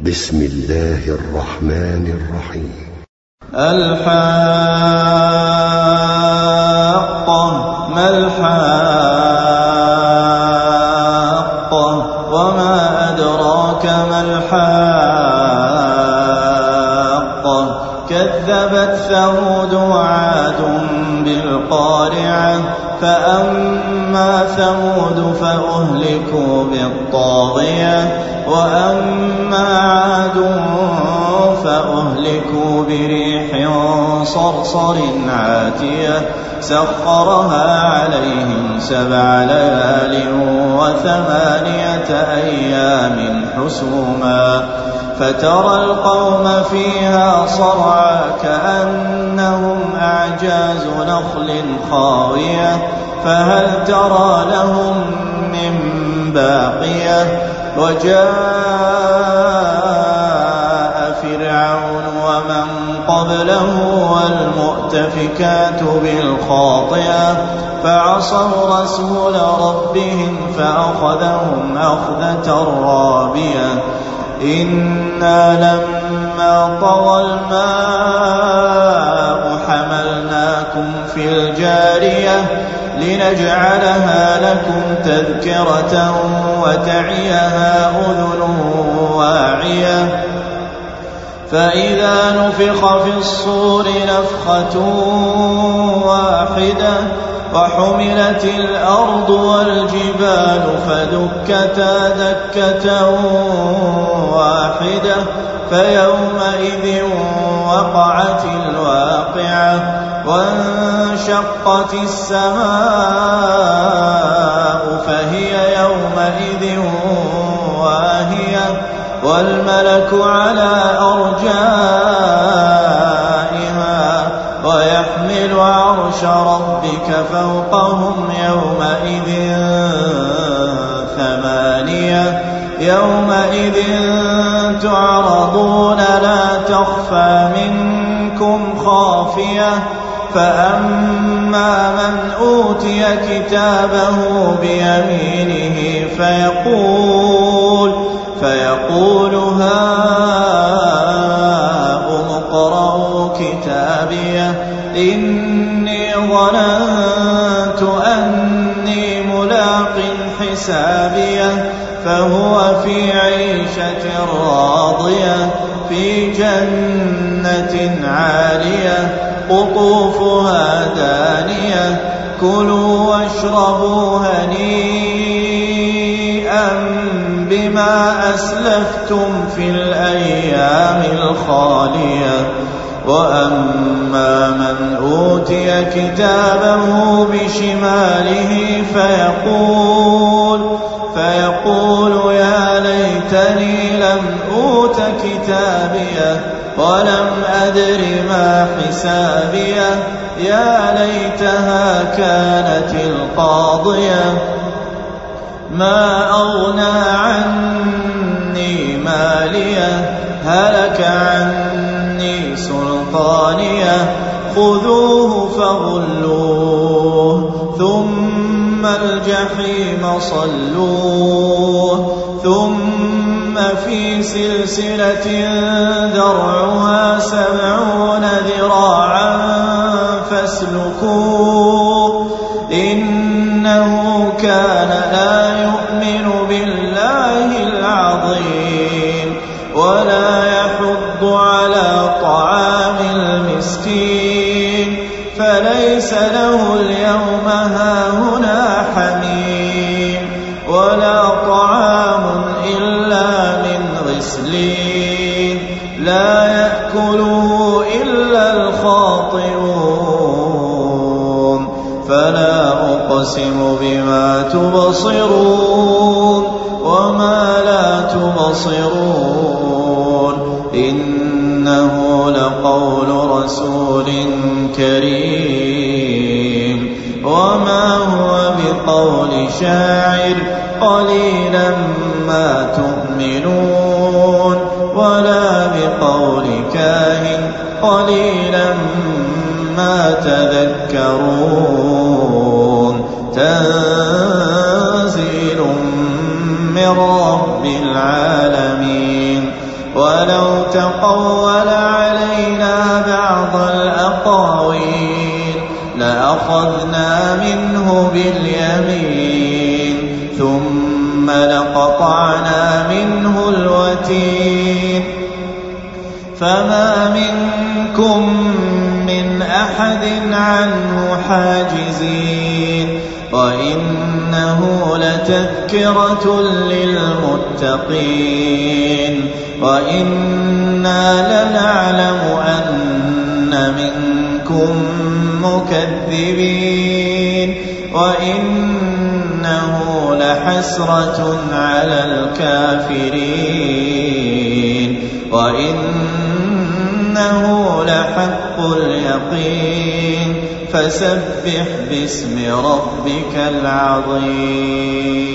بسم الله الرحمن الرحيم. الحاقة ما الحاقة وما أدراك ما الحاقة كذبت ثمود وعاد بالقارعة فأما ثمود فأهلكوا بالطاغية وأما عاد فأهلكوا بريح صرصر عاتية سخرها عليهم 7 ليال و8 أيام حسوما فترى القوم فيها صرعى كأنهم أعجاز نخل خاوية فهل ترى لهم من باقية وجاء فرعون ومن قبله والمؤتفكات بالخاطئة فعصوا رسول ربهم فأخذهم أخذة رابية إنا لما طغى الماء حملناكم في الجارية لنجعلها لكم تذكرة وتعيها أذن واعية فإذا نفخ في الصور نفخة واحدة وحملت الأرض والجبال فدكتا دكة واحدة فيومئذ وقعت الواقعة وانشقت السماء فهي يومئذ واهية والملك على أرجائها ويحمل عرش ربك فوقهم يومئذ 8 يومئذ تعرضون لا تخفى منكم خافية فأما من أوتي كتابه بيمينه فيقول هاؤم اقرءوا كتابيه إني ظننت أني ملاق حسابيه فهو في عيشة راضية في جنة عالية قطوفها دانية كلوا واشربوا هنيئا بما أسلفتم في الأيام الخالية وأما من أوتي كتابه بشماله فيقول يا ليتني لم أوت كتابيه ولم أدر ما حسابيه يا ليتها كانت القاضية ما أغنى عني ماليه هلك عني سلطانيه خذوه فغلوه ثم الجحيم صلوه ثم في سلسلة ذرعها 70 ذراعا فاسلكوه إنه كان لا يؤمن بالله العظيم ولا يحض على طعام المسكين فليس له اليوم هاهنا حميم ولا طعام إلا من غسلين لا يأكله إلا الخاطئون فلا أقسم بما تبصرون وما لا تبصرون إنه لقول رسول كريم وما هو بقول شاعر قليلا ما تؤمنون ولا بقول كاهن قليلا ما تذكرون تنزيل من رب العالمين ولو تقول علينا بعض الأقاويل لأخذنا منه باليمين ثم لقطعنا منه الوتين فما منكم من أحد عنه حاجزين وإنه لتذكرة للمتقين وإنا لنعلم أن منكم مكذبين وإنه لحسرة على الكافرين وإنه لحق اليقين فسبح باسم ربك العظيم.